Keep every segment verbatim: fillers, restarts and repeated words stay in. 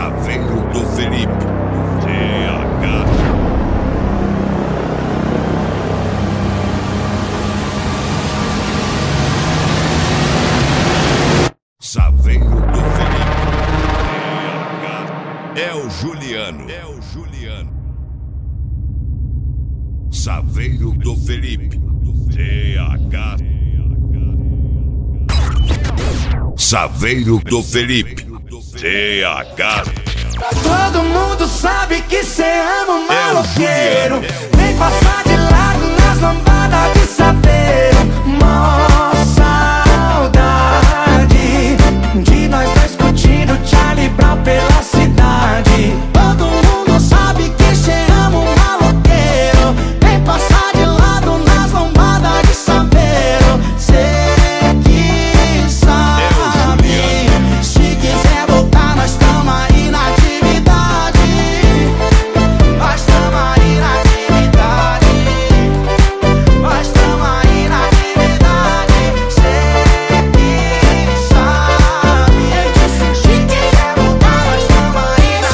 Saveiro do Felipe. T H. Saveiro do Felipe. T H. É o Juliano. É o Juliano. Saveiro do Felipe. T H. Saveiro do Felipe. T H. Todo mundo sabe que cê ama um maloqueiro. Vem passar de lado nas lambadas de saveiro. Mó saudade de nós dois curtindo Charlie Brown pela cidade. Todo mundo sabe que cê ama um maloqueiro. Vem passar de lado nas lambadas de saveiro. Cê que sabe. Se quiser voltar, nós tamo aí na atividade. Nós tamo aí na atividade. Nós tamo aí na atividade. Cê que sabe. Se quiser voltar, nós tamo aí na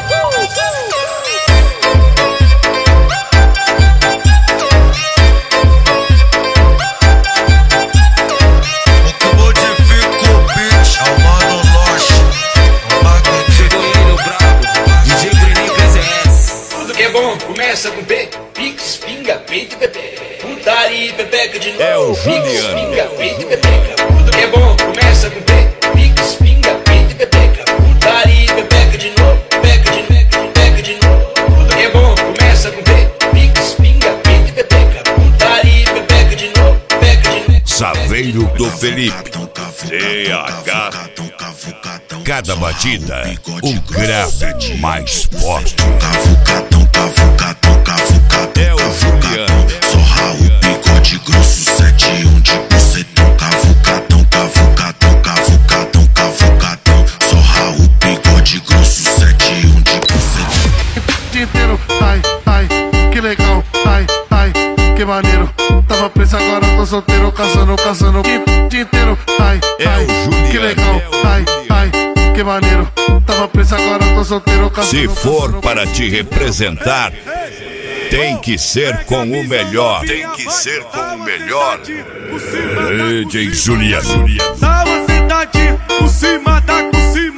O que modifica o beat é o Mano Loche. Chegou ele, o brabo, D J Bruninho P Z S. Tudo que é bom começa com P, Pix, pinga, peito e pepeca. Putaria e pepeca de novo. É o Pix, Juliano. pinga, peito e pepeca. Tudo que é bom começa com P, Pix, pinga, peito e pepeca. Putaria e pepeca de novo. Pepeca de novo, pepeca de novo. Tudo que é bom começa com P, Pix, pinga, peito e pepeca. Putaria e pepeca de novo. Pepeca de novo. Saveiro do Felipe. T H. Cada batida, um grave mais forte. Cavucadão, cavucadão, cavucadão, É o cavucadão. Juliano. Só Raul, bigode grosso, sete um de bucetão. Cavucadão, cavucadão, cavucadão, cavucadão. Só Raul, bigode grosso, sete um de bucetão. Dia inteiro, ai, ai, que legal, ai, ai, que maneiro. Tava preso, agora tô solteiro, caçando, caçando. Que dia inteiro, ai, É ai, o Juliano, que legal, é o ai, Juliano. ai, que maneiro. Tava preso, agora tô solteiro, caçando. Se for caçando. para te representar, tem que ser com o melhor. Tem que ser com o melhor. D J Juliano. Na você tá aqui, por cima, tá por cima.